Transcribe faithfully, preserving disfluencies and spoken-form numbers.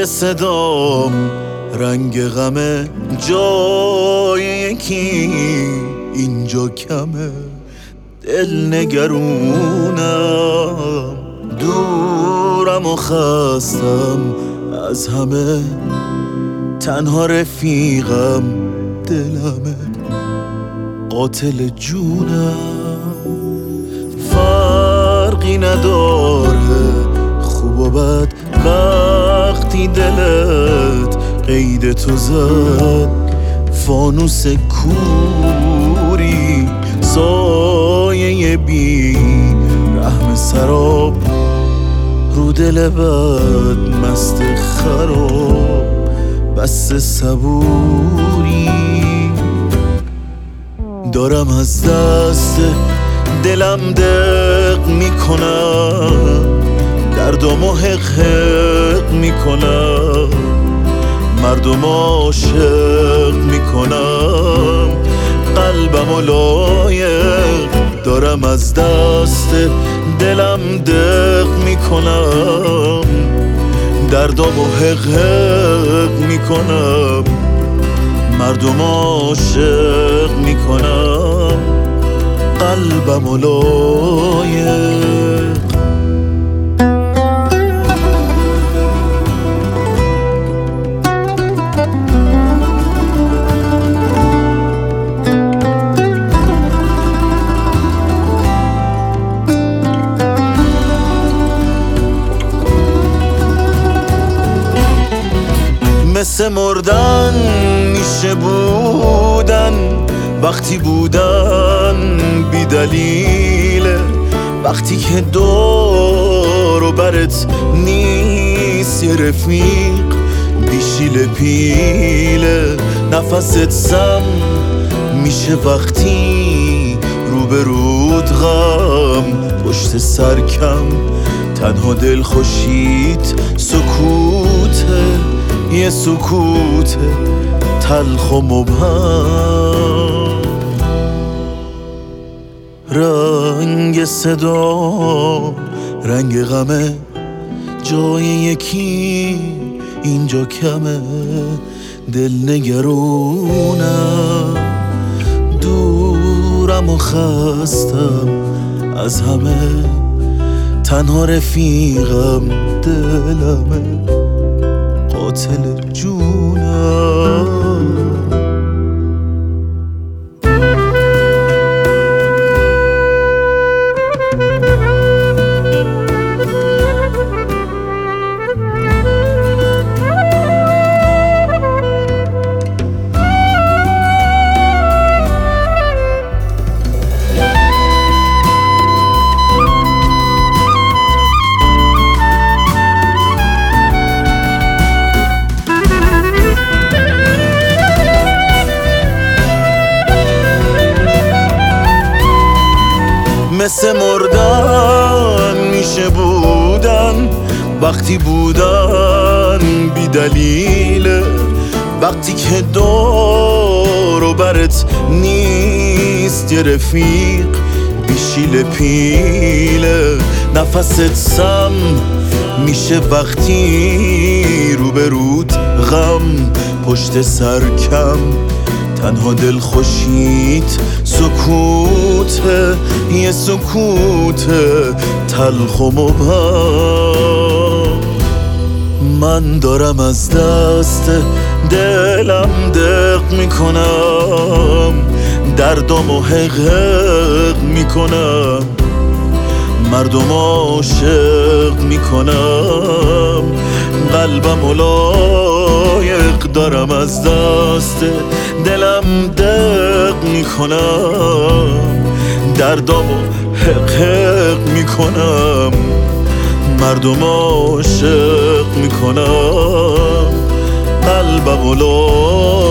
صدام رنگ غمه جای یکی اینجا کمه. دل نگرونم دورم و خستم از همه، تنها رفیقم دلمه قاتل جونم. فرقی نداره خوب و بد وقتی دلت قید تو زد. فانوس کوری سایه بی رحم سراب، رو دل بد مست خراب بس صبوری. دارم از دست دلم دق میکنم، دردمو حق حق میکنم، مردم عاشق میکنم، قلبمو لایق. دارم از دست دلم دق میکنم، دردمو حق حق میکنم، مردم عاشق میکنم، قلبمو لایق. مثل مردن میشه بودن وقتی بودن بی دلیله، وقتی که دور و برت نیست یه رفیق بیشیل پیله. نفست سم میشه وقتی روبرود غم پشت سرکم، تنها دل خوشیت سکوته، یه سکوت تلخ و مبهم. رنگ صدا رنگ غمه جای یکی اینجا کمه. دل نگرونم دورم و خستم از همه، تنها رفیقم دلمه قاتل جونم. مثل مردن میشه بودن وقتی بودن بی دلیله، وقتی که دور و برت نیست یه رفیق بیشیل پیله. نفست سم میشه وقتی روبروت غم پشت سرکم، تنها دل خوشیت سکوته، یه سکوت تلخ و مبهم. من دارم از دست دلم دق میکنم، دردمو حق حق میکنم، مردم عاشق میکنم، قلبمو لایق. دارم از دست دلم دق میکنم، دردمو حق حق میکنم، مردم عاشق میکنم، قلبمو لایق.